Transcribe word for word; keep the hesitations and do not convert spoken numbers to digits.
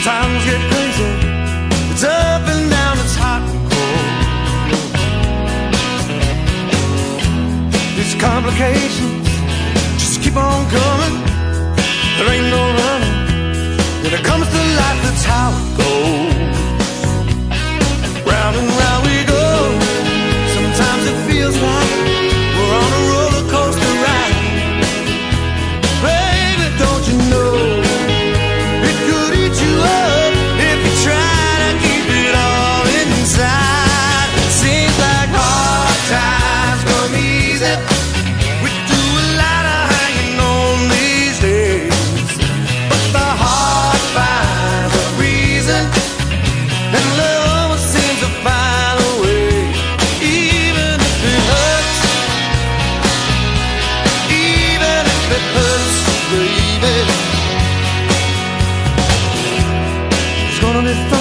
Times get crazy, it's up and down, it's hot and cold. These complications just keep on coming. There ain't no running. When it comes to life, that's how it goes. Round and round we go. Sometimes it feels like we're on a roller coaster ride. Baby, don't you know it could eat you up if you try to keep it all inside. Seems like hard times come easy. We do a lot of hanging on these days, but the heart finds a reason, and love seems to find a way. Even if it hurts, even if it hurts, baby, it's gonna be fun.